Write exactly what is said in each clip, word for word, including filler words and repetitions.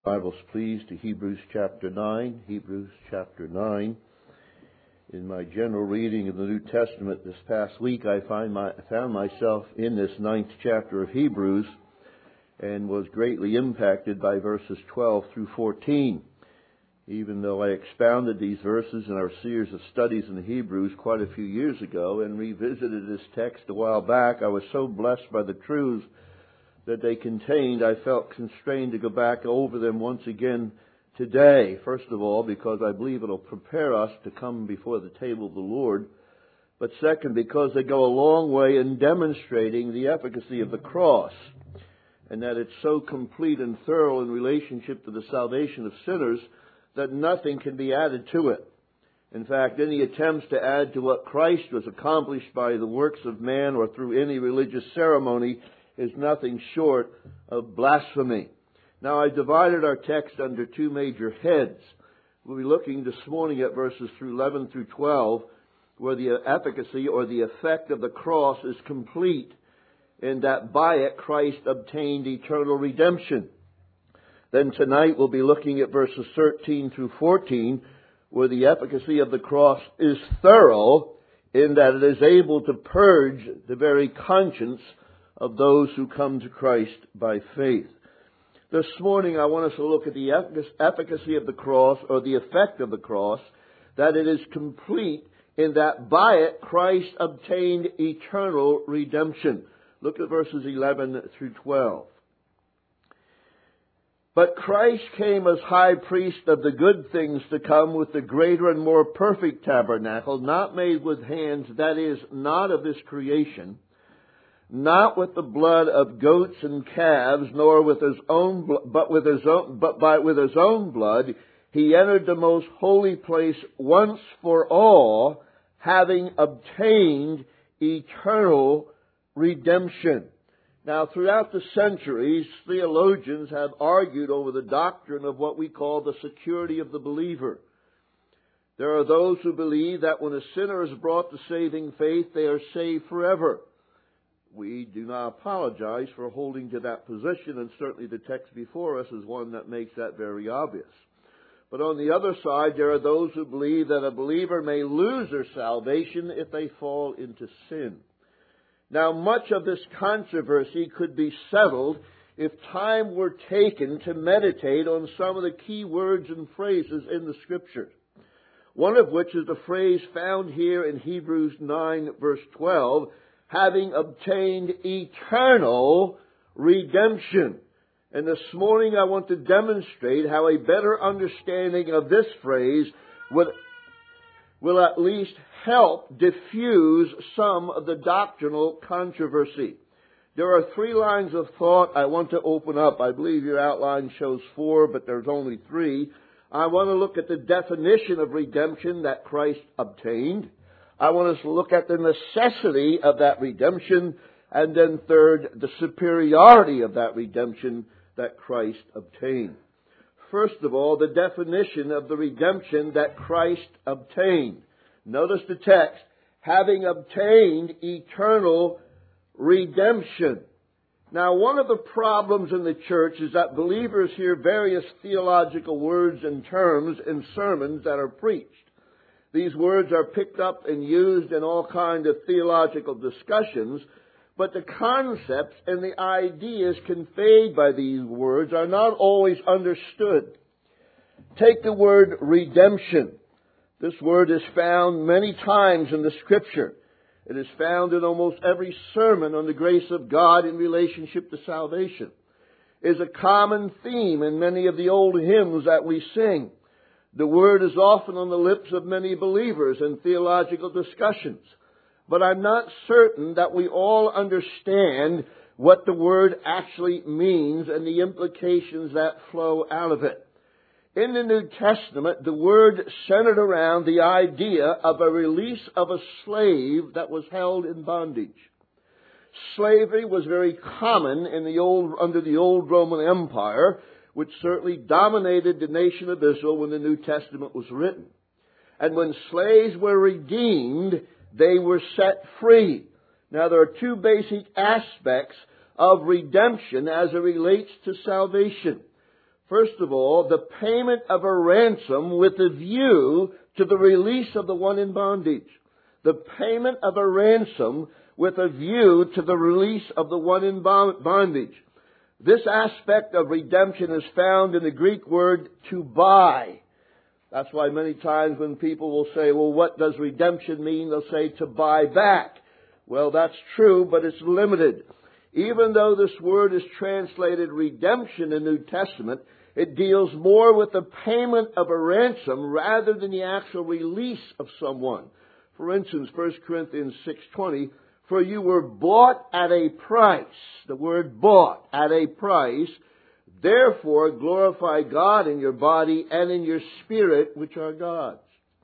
Bibles, please, to Hebrews chapter nine. Hebrews chapter nine. In my general reading of the New Testament this past week, I find my, found myself in this ninth chapter of Hebrews and was greatly impacted by verses twelve through fourteen. Even though I expounded these verses in our series of studies in the Hebrews quite a few years ago and revisited this text a while back, I was so blessed by the truths that they contained, I felt constrained to go back over them once again today. First of all, because I believe it'll prepare us to come before the table of the Lord. But second, because they go a long way in demonstrating the efficacy of the cross, and that it's so complete and thorough in relationship to the salvation of sinners that nothing can be added to it. In fact, any attempts to add to what Christ was accomplished by the works of man or through any religious ceremony is nothing short of blasphemy. Now, I divided our text under two major heads. We'll be looking this morning at verses through eleven through twelve, where the efficacy or the effect of the cross is complete, in that by it Christ obtained eternal redemption. Then tonight we'll be looking at verses thirteen through fourteen, where the efficacy of the cross is thorough, in that it is able to purge the very conscience of those who come to Christ by faith. This morning I want us to look at the efficacy of the cross, or the effect of the cross, that it is complete in that by it Christ obtained eternal redemption. Look at verses eleven through twelve. But Christ came as high priest of the good things to come with the greater and more perfect tabernacle, not made with hands, that is, not of this creation, not with the blood of goats and calves, nor with his own, but with his own, but by with his own blood, he entered the most holy place once for all, having obtained eternal redemption. Now, throughout the centuries, theologians have argued over the doctrine of what we call the security of the believer. There are those who believe that when a sinner is brought to saving faith, they are saved forever. We do not apologize for holding to that position, and certainly the text before us is one that makes that very obvious. But on the other side, there are those who believe that a believer may lose their salvation if they fall into sin. Now, much of this controversy could be settled if time were taken to meditate on some of the key words and phrases in the Scriptures. One of which is the phrase found here in Hebrews nine, verse twelve, having obtained eternal redemption. And this morning I want to demonstrate how a better understanding of this phrase would, will at least help diffuse some of the doctrinal controversy. There are three lines of thought I want to open up. I believe your outline shows four, but there's only three. I want to look at the definition of redemption that Christ obtained. I want us to look at the necessity of that redemption. And then third, the superiority of that redemption that Christ obtained. First of all, the definition of the redemption that Christ obtained. Notice the text, having obtained eternal redemption. Now, one of the problems in the church is that believers hear various theological words and terms in sermons that are preached. These words are picked up and used in all kinds of theological discussions, but the concepts and the ideas conveyed by these words are not always understood. Take the word redemption. This word is found many times in the Scripture. It is found in almost every sermon on the grace of God in relationship to salvation. It is a common theme in many of the old hymns that we sing. The word is often on the lips of many believers in theological discussions. But I'm not certain that we all understand what the word actually means and the implications that flow out of it. In the New Testament, the word centered around the idea of a release of a slave that was held in bondage. Slavery was very common in the old, under the old Roman Empire, which certainly dominated the nation of Israel when the New Testament was written. And when slaves were redeemed, they were set free. Now, there are two basic aspects of redemption as it relates to salvation. First of all, the payment of a ransom with a view to the release of the one in bondage. The payment of a ransom with a view to the release of the one in bondage. This aspect of redemption is found in the Greek word to buy. That's why many times when people will say, well, what does redemption mean? They'll say to buy back. Well, that's true, but it's limited. Even though this word is translated redemption in the New Testament, it deals more with the payment of a ransom rather than the actual release of someone. For instance, First Corinthians six twenty, for you were bought at a price. The word bought, at a price. Therefore glorify God in your body and in your spirit, which are God's.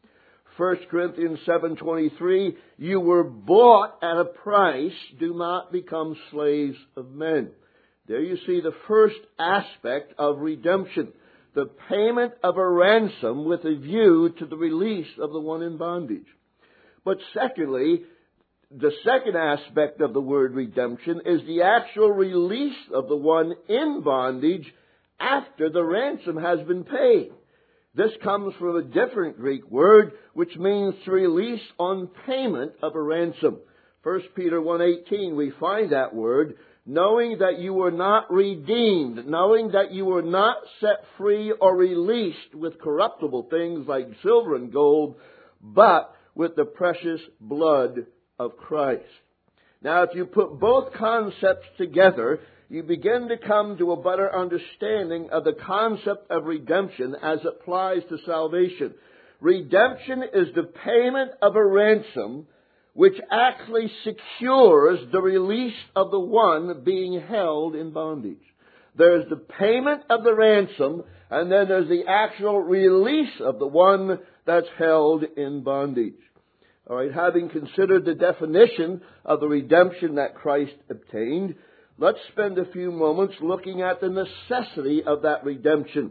First Corinthians seven twenty-three, you were bought at a price. Do not become slaves of men. There you see the first aspect of redemption. The payment of a ransom with a view to the release of the one in bondage. But secondly, the second aspect of the word redemption is the actual release of the one in bondage after the ransom has been paid. This comes from a different Greek word, which means to release on payment of a ransom. First Peter one eighteen, we find that word, knowing that you were not redeemed, knowing that you were not set free or released with corruptible things like silver and gold, but with the precious blood of Christ. Now, if you put both concepts together, you begin to come to a better understanding of the concept of redemption as it applies to salvation. Redemption is the payment of a ransom which actually secures the release of the one being held in bondage. There's the payment of the ransom, and then there's the actual release of the one that's held in bondage. All right, having considered the definition of the redemption that Christ obtained, let's spend a few moments looking at the necessity of that redemption.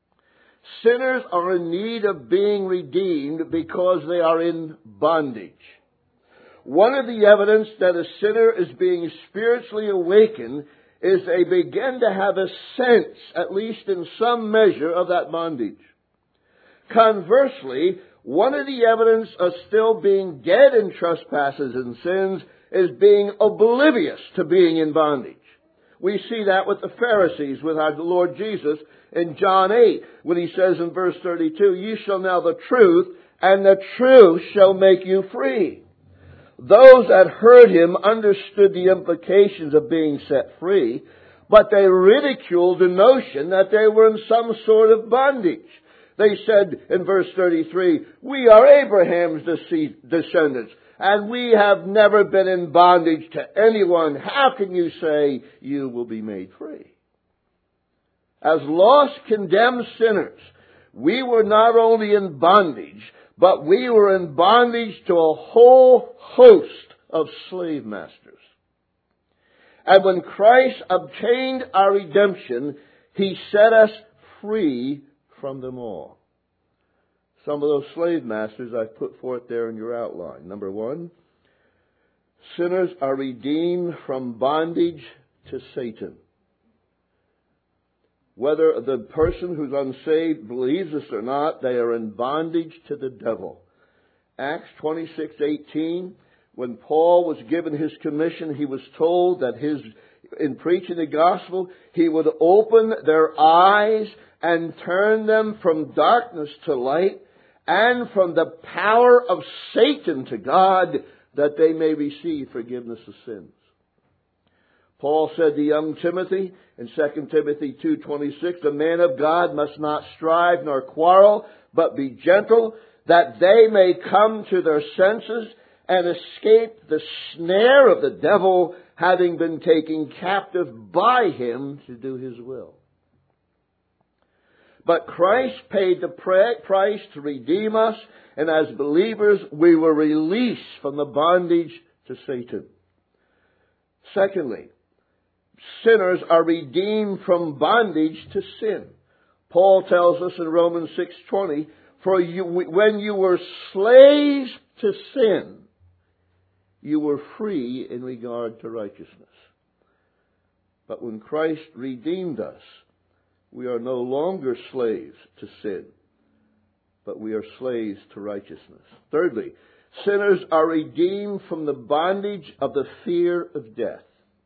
Sinners are in need of being redeemed because they are in bondage. One of the evidence that a sinner is being spiritually awakened is they begin to have a sense, at least in some measure, of that bondage. Conversely, one of the evidence of still being dead in trespasses and sins is being oblivious to being in bondage. We see that with the Pharisees, with our Lord Jesus in John eight, when he says in verse thirty-two, "You shall know the truth, and the truth shall make you free." Those that heard him understood the implications of being set free, but they ridiculed the notion that they were in some sort of bondage. They said in verse thirty-three, "We are Abraham's descendants, and we have never been in bondage to anyone. How can you say you will be made free?" As lost, condemned sinners, we were not only in bondage, but we were in bondage to a whole host of slave masters. And when Christ obtained our redemption, He set us free from them all. Some of those slave masters I've put forth there in your outline. Number one, sinners are redeemed from bondage to Satan. Whether the person who's unsaved believes this or not, they are in bondage to the devil. Acts twenty-six eighteen, when Paul was given his commission, he was told that his, in preaching the gospel, he would open their eyes and turn them from darkness to light and from the power of Satan to God, that they may receive forgiveness of sins. Paul said to young Timothy in Second Timothy two twenty-six, "The man of God must not strive nor quarrel, but be gentle, that they may come to their senses and escape the snare of the devil, having been taken captive by him to do his will." But Christ paid the price to redeem us, and as believers we were released from the bondage to Satan. Secondly, sinners are redeemed from bondage to sin. Paul tells us in Romans six twenty, "For you, when you were slaves to sin, you were free in regard to righteousness." But when Christ redeemed us, We are no longer slaves to sin, but we are slaves to righteousness. Thirdly, sinners are redeemed from the bondage of the fear of death.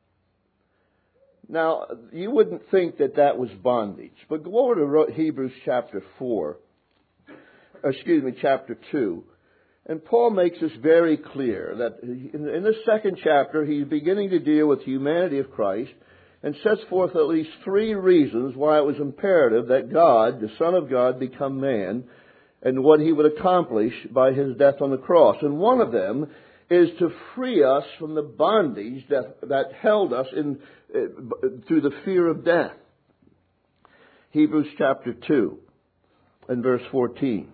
Now, you wouldn't think that that was bondage, but go over to Hebrews chapter four, excuse me, chapter two, and Paul makes this very clear that in the second chapter he's beginning to deal with the humanity of Christ and sets forth at least three reasons why it was imperative that God, the Son of God, become man and what he would accomplish by his death on the cross. And one of them is to free us from the bondage that, that held us in uh, through the fear of death. Hebrews chapter two and verse fourteen.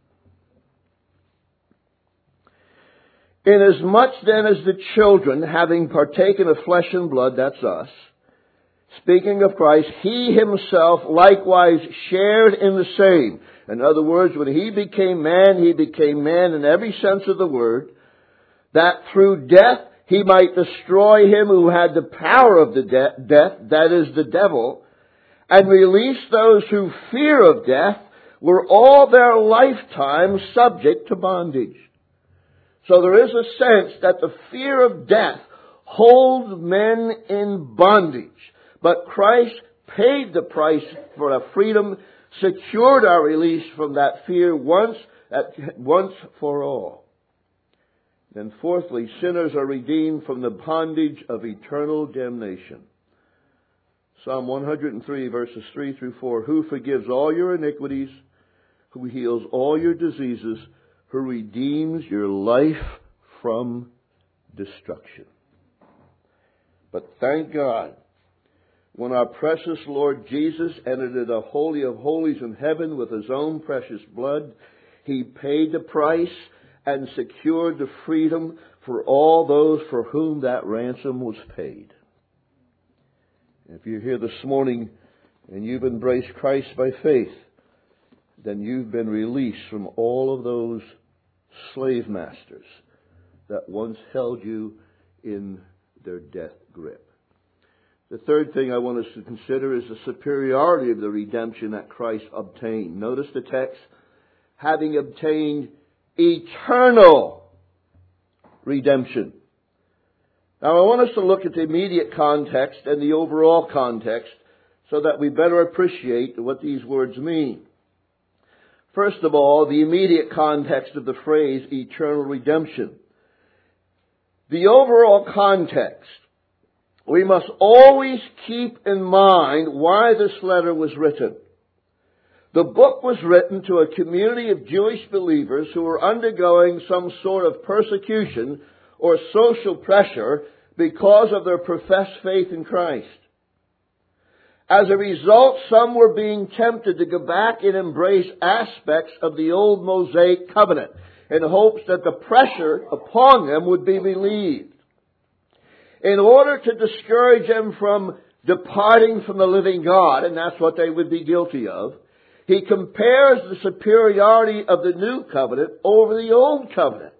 Inasmuch then as the children, having partaken of flesh and blood, that's us, speaking of Christ, he himself likewise shared in the same. In other words, when he became man, he became man in every sense of the word, that through death he might destroy him who had the power of the de- death, that is the devil, and release those who fear of death were all their lifetime subject to bondage. So there is a sense that the fear of death holds men in bondage. But Christ paid the price for our freedom, secured our release from that fear once, at, once for all. And fourthly, sinners are redeemed from the bondage of eternal damnation. Psalm one hundred three, verses three through four. Who forgives all your iniquities, who heals all your diseases, who redeems your life from destruction. But thank God, when our precious Lord Jesus entered into the Holy of Holies in heaven with his own precious blood, he paid the price and secured the freedom for all those for whom that ransom was paid. If you're here this morning and you've embraced Christ by faith, then you've been released from all of those slave masters that once held you in their death grip. The third thing I want us to consider is the superiority of the redemption that Christ obtained. Notice the text, having obtained eternal redemption. Now I want us to look at the immediate context and the overall context so that we better appreciate what these words mean. First of all, the immediate context of the phrase eternal redemption. The overall context. We must always keep in mind why this letter was written. The book was written to a community of Jewish believers who were undergoing some sort of persecution or social pressure because of their professed faith in Christ. As a result, some were being tempted to go back and embrace aspects of the old Mosaic covenant in hopes that the pressure upon them would be relieved. In order to discourage them from departing from the living God, and that's what they would be guilty of, he compares the superiority of the new covenant over the old covenant.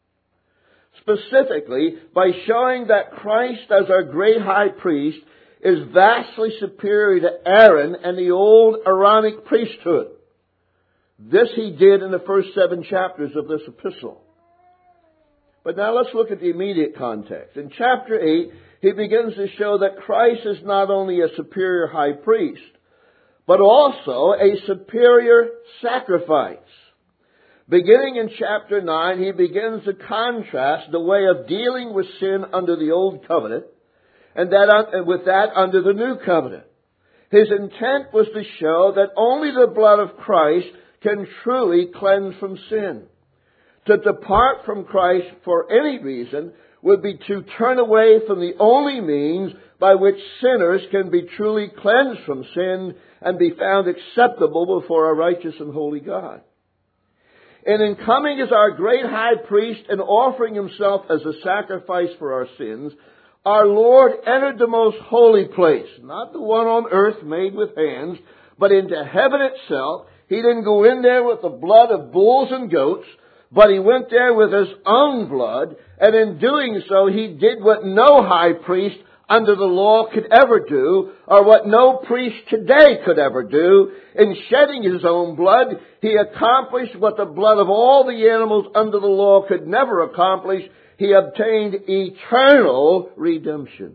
Specifically, by showing that Christ as our great high priest is vastly superior to Aaron and the old Aaronic priesthood. This he did in the first seven chapters of this epistle. But now let's look at the immediate context. In chapter eight, he begins to show that Christ is not only a superior high priest, but also a superior sacrifice. Beginning in chapter nine, he begins to contrast the way of dealing with sin under the old covenant and that and with that under the new covenant. His intent was to show that only the blood of Christ can truly cleanse from sin. To depart from Christ for any reason would be to turn away from the only means by which sinners can be truly cleansed from sin and be found acceptable before a righteous and holy God. And in coming as our great high priest and offering himself as a sacrifice for our sins, our Lord entered the most holy place, not the one on earth made with hands, but into heaven itself. He didn't go in there with the blood of bulls and goats, but he went there with his own blood, and in doing so, he did what no high priest under the law could ever do, or what no priest today could ever do. In shedding his own blood, he accomplished what the blood of all the animals under the law could never accomplish. He obtained eternal redemption.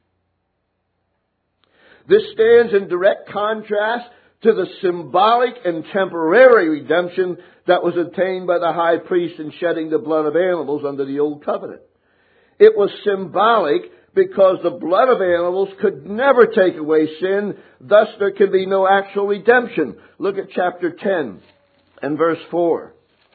This stands in direct contrast to the symbolic and temporary redemption that was obtained by the high priest in shedding the blood of animals under the old covenant. It was symbolic because the blood of animals could never take away sin, thus there can be no actual redemption. Look at chapter ten and verse four.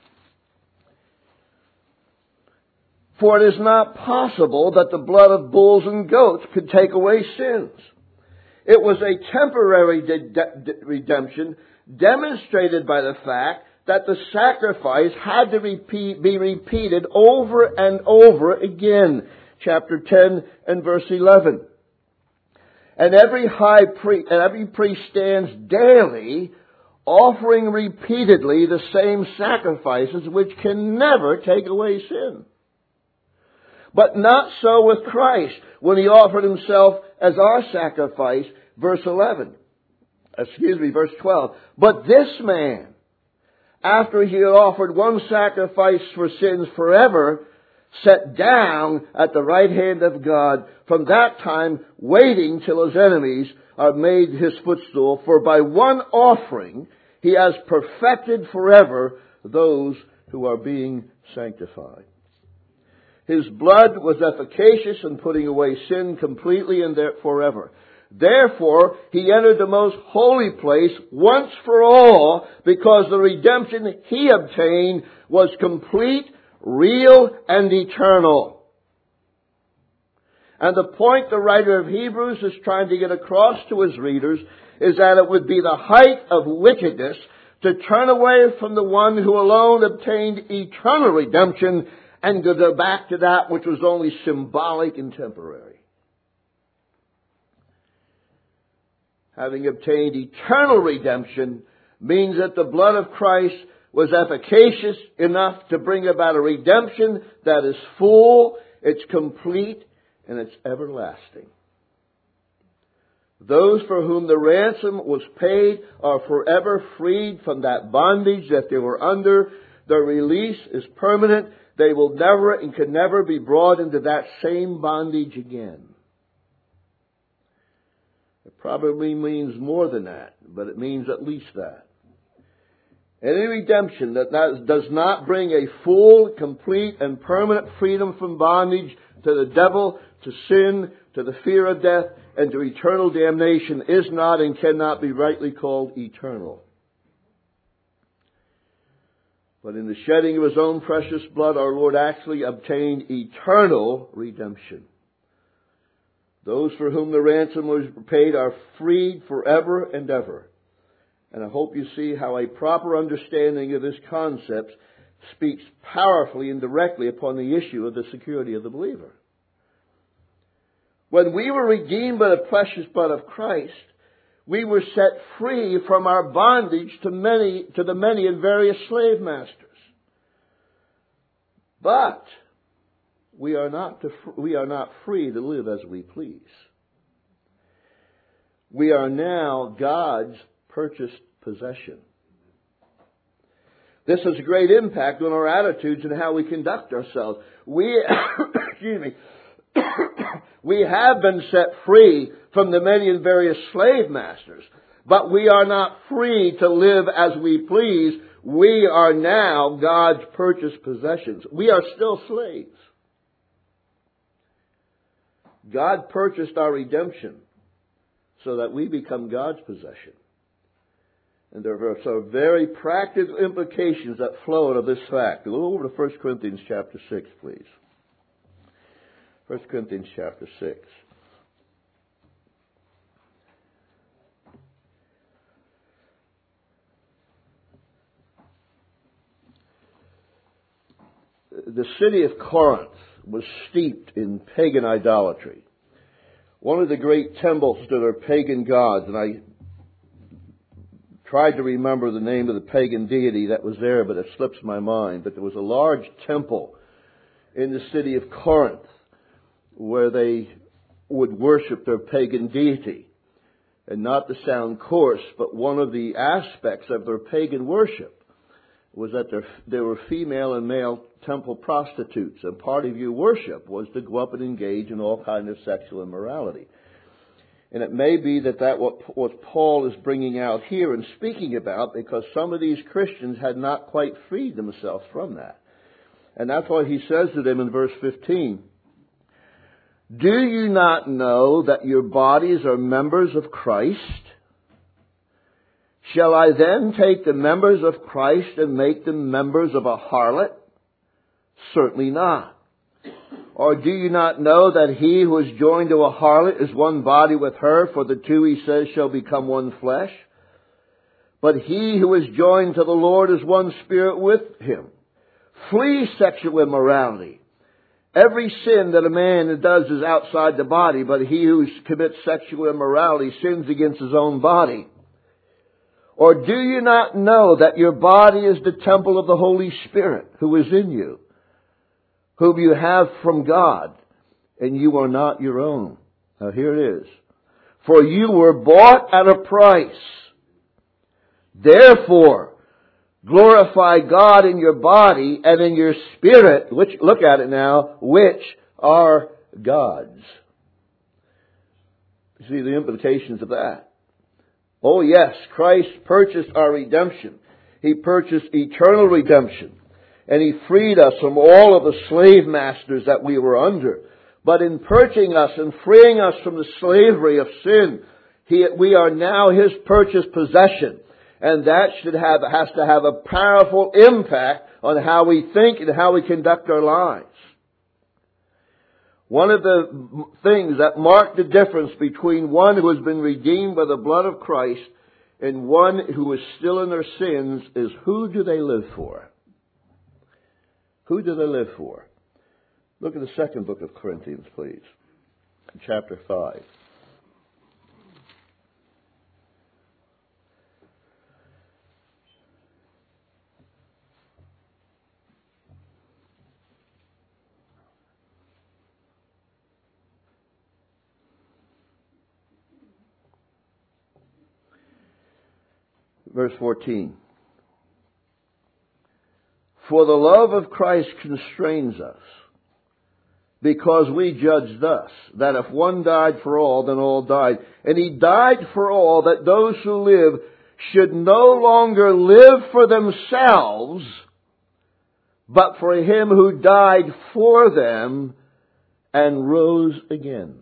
For it is not possible that the blood of bulls and goats could take away sins. It was a temporary de- de- redemption demonstrated by the fact that the sacrifice had to repeat, be repeated over and over again. Chapter ten and verse eleven. And every high priest, and every priest stands daily offering repeatedly the same sacrifices which can never take away sin. But not so with Christ when he offered himself as our sacrifice. Verse eleven. Excuse me, verse twelve. But this man, after he had offered one sacrifice for sins forever, sat down at the right hand of God, from that time waiting till his enemies are made his footstool. For by one offering he has perfected forever those who are being sanctified. His blood was efficacious in putting away sin completely and there forever. Therefore, he entered the most holy place once for all, because the redemption he obtained was complete, real, and eternal. And the point the writer of Hebrews is trying to get across to his readers is that it would be the height of wickedness to turn away from the one who alone obtained eternal redemption and to go back to that which was only symbolic and temporary. Having obtained eternal redemption means that the blood of Christ was efficacious enough to bring about a redemption that is full, it's complete, and it's everlasting. Those for whom the ransom was paid are forever freed from that bondage that they were under. Their release is permanent. They will never and can never be brought into that same bondage again. It probably means more than that, but it means at least that. Any redemption that does not bring a full, complete, and permanent freedom from bondage to the devil, to sin, to the fear of death, and to eternal damnation is not and cannot be rightly called eternal. But in the shedding of his own precious blood, our Lord actually obtained eternal redemption. Those for whom the ransom was paid are freed forever and ever. And I hope you see how a proper understanding of this concept speaks powerfully and directly upon the issue of the security of the believer. When we were redeemed by the precious blood of Christ, we were set free from our bondage to many, to the many and various slave masters. But we are not to, we are not free to live as we please. We are now God's purchased possession. This has a great impact on our attitudes and how we conduct ourselves. We, excuse me, we have been set free from the many and various slave masters, but we are not free to live as we please. We are now God's purchased possessions. We are still slaves. God purchased our redemption so that we become God's possession. And there are some very practical implications that flow out of this fact. Go over to First Corinthians chapter six, please. First Corinthians chapter six. The city of Corinth was steeped in pagan idolatry. One of the great temples to their pagan gods, and I tried to remember the name of the pagan deity that was there, but it slips my mind. But there was a large temple in the city of Corinth where they would worship their pagan deity. And not to sound coarse, but one of the aspects of their pagan worship was that there were female and male temple prostitutes. And part of your worship was to go up and engage in all kinds of sexual immorality. And it may be that that what, what Paul is bringing out here and speaking about, because some of these Christians had not quite freed themselves from that. And that's why he says to them in verse fifteen, do you not know that your bodies are members of Christ? Shall I then take the members of Christ and make them members of a harlot? Certainly not. Or do you not know that he who is joined to a harlot is one body with her, for the two, he says, shall become one flesh? But he who is joined to the Lord is one spirit with him. Flee sexual immorality. Every sin that a man does is outside the body, but he who commits sexual immorality sins against his own body. Or do you not know that your body is the temple of the Holy Spirit who is in you, whom you have from God, and you are not your own? Now here it is. For you were bought at a price. Therefore, glorify God in your body and in your spirit, which, look at it now, which are God's. You see the implications of that. Oh yes, Christ purchased our redemption. He purchased eternal redemption. And He freed us from all of the slave masters that we were under. But in purchasing us and freeing us from the slavery of sin, he, we are now His purchased possession. And that should have, has to have a powerful impact on how we think and how we conduct our lives. One of the things that mark the difference between one who has been redeemed by the blood of Christ and one who is still in their sins is, who do they live for? Who do they live for? Look at the second book of Corinthians, please. Chapter five. Verse fourteen. For the love of Christ constrains us, because we judge thus, that if one died for all, then all died. And He died for all, that those who live should no longer live for themselves, but for Him who died for them and rose again.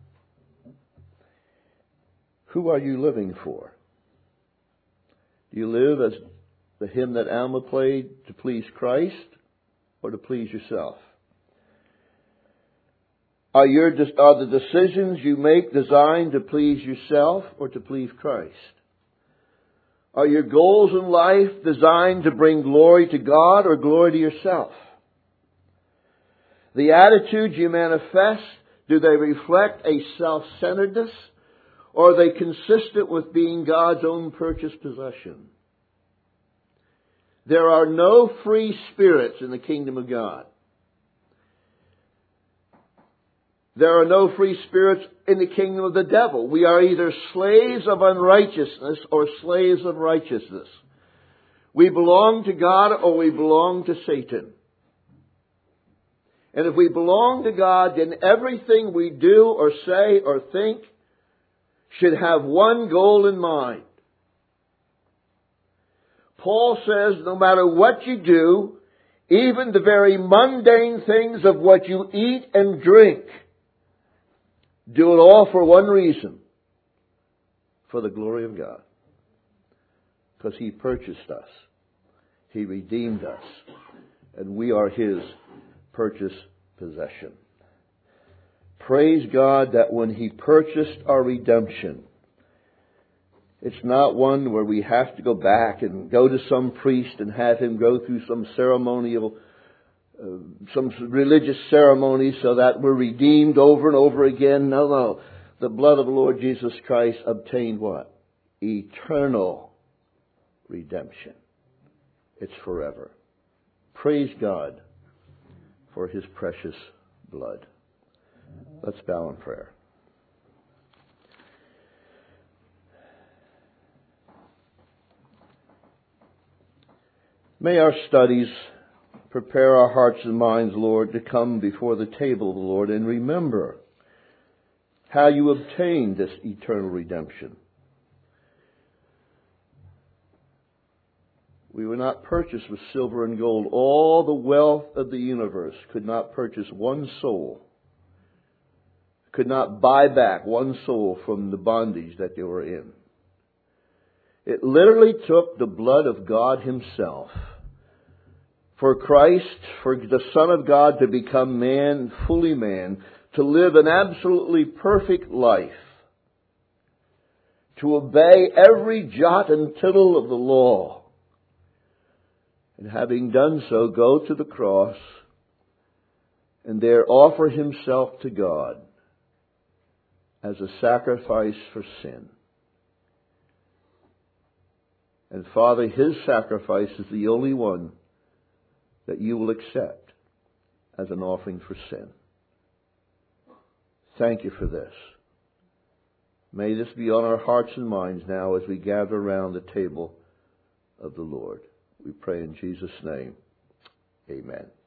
Who are you living for? Do you live as the hymn that Alma played, to please Christ or to please yourself? Are your are the decisions you make designed to please yourself or to please Christ? Are your goals in life designed to bring glory to God or glory to yourself? The attitudes you manifest, do they reflect a self-centeredness, or are they consistent with being God's own purchased possession? There are no free spirits in the kingdom of God. There are no free spirits in the kingdom of the devil. We are either slaves of unrighteousness or slaves of righteousness. We belong to God or we belong to Satan. And if we belong to God, then everything we do or say or think should have one goal in mind. Paul says no matter what you do, even the very mundane things of what you eat and drink, do it all for one reason. For the glory of God. Because He purchased us. He redeemed us. And we are His purchased possession. Praise God that when He purchased our redemption, it's not one where we have to go back and go to some priest and have him go through some ceremonial, uh, some religious ceremony so that we're redeemed over and over again. No, no. The blood of the Lord Jesus Christ obtained what? Eternal redemption. It's forever. Praise God for His precious blood. Let's bow in prayer. May our studies prepare our hearts and minds, Lord, to come before the table of the Lord and remember how you obtained this eternal redemption. We were not purchased with silver and gold. All the wealth of the universe could not purchase one soul, could not buy back one soul from the bondage that they were in. It literally took the blood of God Himself for Christ, for the Son of God to become man, fully man, to live an absolutely perfect life, to obey every jot and tittle of the law, and having done so, go to the cross and there offer Himself to God as a sacrifice for sin. And Father, His sacrifice is the only one that you will accept as an offering for sin. Thank you for this. May this be on our hearts and minds now as we gather around the table of the Lord. We pray in Jesus' name. Amen.